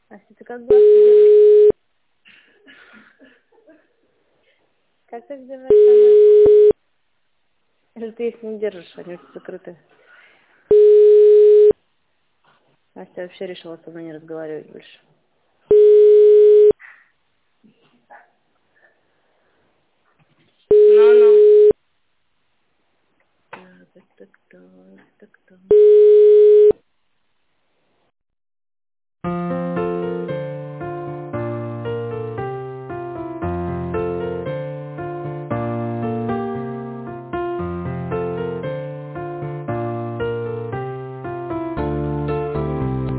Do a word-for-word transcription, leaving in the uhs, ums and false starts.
Ася, ты как глазки держишь? Как ты держишь? Или ты их не держишь, они у тебя закрыты? Ася вообще решила со мной не разговаривать больше. Ну-ну. Так, так, так, так, так.